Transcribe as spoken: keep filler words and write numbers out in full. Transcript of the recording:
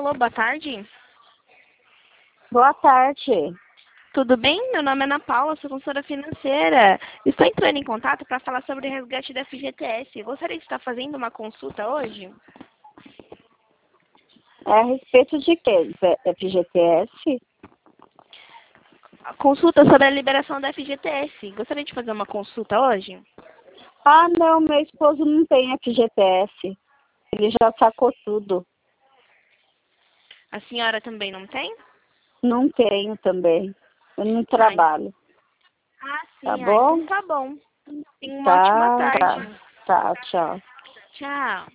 Alô, boa tarde. Boa tarde. Tudo bem? Meu nome é Ana Paula, sou consultora financeira. Estou entrando em contato para falar sobre o resgate da F G T S. Gostaria de estar fazendo uma consulta hoje? É a respeito de quê? F G T S? A consulta sobre a liberação da F G T S. Gostaria de fazer uma consulta hoje? Ah, não, meu esposo não tem F G T S. Ele já sacou tudo. A senhora também não tem? Não tenho também. Eu não Ai. trabalho. Ah, Tá sim. Ah, bom? então tá bom. Tenha uma ótima Tá, tarde. tá. Tá, tchau. Tchau.